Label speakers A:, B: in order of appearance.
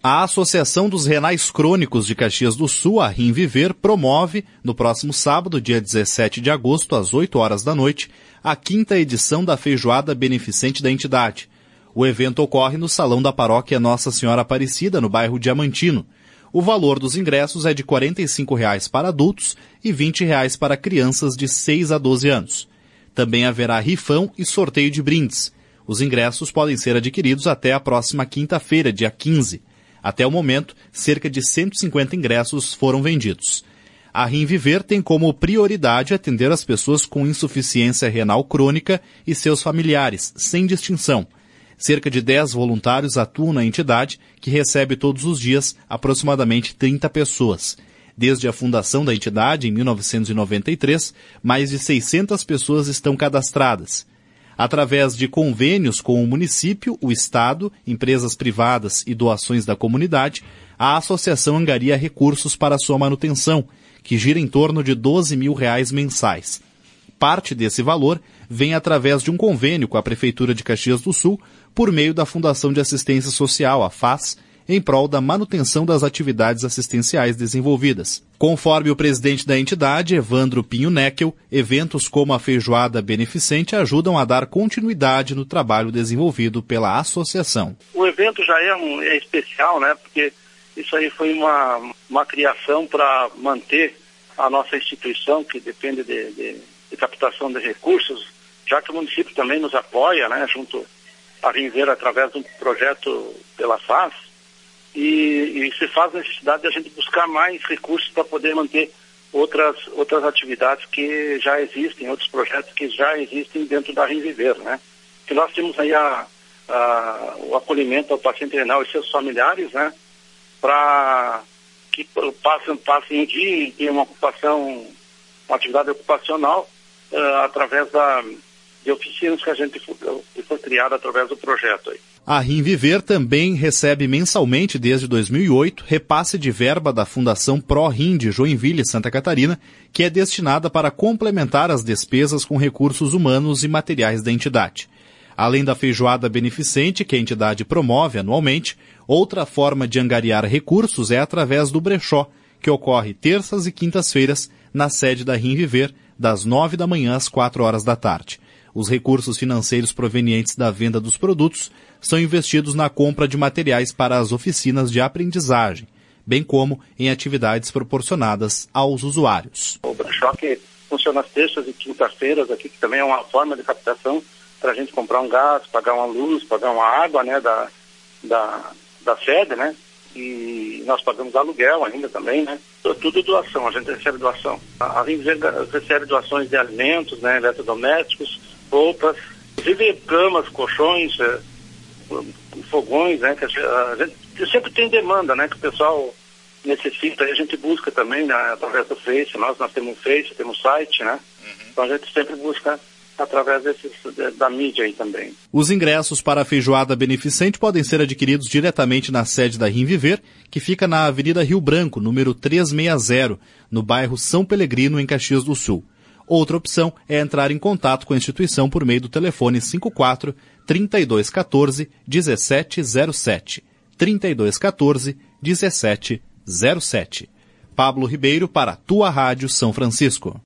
A: A Associação dos Renais Crônicos de Caxias do Sul, a RimViver, promove, no próximo sábado, dia 17 de agosto, às 8 horas da noite, a 5ª edição da Feijoada Beneficente da entidade. O evento ocorre no Salão da Paróquia Nossa Senhora Aparecida, no bairro Diamantino. O valor dos ingressos é de R$ 45,00 para adultos e R$ 20,00 para crianças de 6 a 12 anos. Também haverá rifão e sorteio de brindes. Os ingressos podem ser adquiridos até a próxima quinta-feira, dia 15. Até o momento, cerca de 150 ingressos foram vendidos. A RimViver tem como prioridade atender as pessoas com insuficiência renal crônica e seus familiares, sem distinção. Cerca de 10 voluntários atuam na entidade, que recebe todos os dias aproximadamente 30 pessoas. Desde a fundação da entidade, em 1993, mais de 600 pessoas estão cadastradas. Através de convênios com o município, o Estado, empresas privadas e doações da comunidade, a associação angaria recursos para sua manutenção, que gira em torno de R$ 12.000 mensais. Parte desse valor vem através de um convênio com a Prefeitura de Caxias do Sul, por meio da Fundação de Assistência Social, a FAS, em prol da manutenção das atividades assistenciais desenvolvidas. Conforme o presidente da entidade, Evandro Pinho Neckel, eventos como a Feijoada Beneficente ajudam a dar continuidade no trabalho desenvolvido pela associação.
B: O evento já é especial, né? Porque isso aí foi uma criação para manter a nossa instituição, que depende de captação de recursos, já que o município também nos apoia, né? Junto a RimViver através de um projeto pela FAS. E se faz necessidade de a gente buscar mais recursos para poder manter outras atividades que já existem, outros projetos que já existem dentro da RimViver, né? Que nós temos aí o acolhimento ao paciente renal e seus familiares, né? Para que passem um dia e tenham uma atividade ocupacional através de oficinas que foi criada através do projeto aí.
A: A RimViver também recebe mensalmente, desde 2008, repasse de verba da Fundação ProRim de Joinville, Santa Catarina, que é destinada para complementar as despesas com recursos humanos e materiais da entidade. Além da feijoada beneficente que a entidade promove anualmente, outra forma de angariar recursos é através do brechó, que ocorre terças e quintas-feiras na sede da RimViver, das 9 da manhã às 4 horas da tarde. Os recursos financeiros provenientes da venda dos produtos são investidos na compra de materiais para as oficinas de aprendizagem, bem como em atividades proporcionadas aos usuários.
B: O brechó que funciona às terças e quintas-feiras aqui, que também é uma forma de captação para a gente comprar um gás, pagar uma luz, pagar uma água, né, da sede, né? E nós pagamos aluguel ainda também, né? Tudo doação, a gente recebe doação. A RimViver recebe doações de alimentos, né, eletrodomésticos, roupas, inclusive camas, colchões, fogões, né? Que a gente sempre tem demanda, né? Que o pessoal necessita, e a gente busca também, né, através do Face. Nós temos um Face, temos um site, né? Então a gente sempre busca através da mídia aí também.
A: Os ingressos para a Feijoada Beneficente podem ser adquiridos diretamente na sede da RimViver, que fica na Avenida Rio Branco, número 360, no bairro São Pelegrino, em Caxias do Sul. Outra opção é entrar em contato com a instituição por meio do telefone 54 3214 1707. 3214 1707. Pablo Ribeiro para a Tua Rádio São Francisco.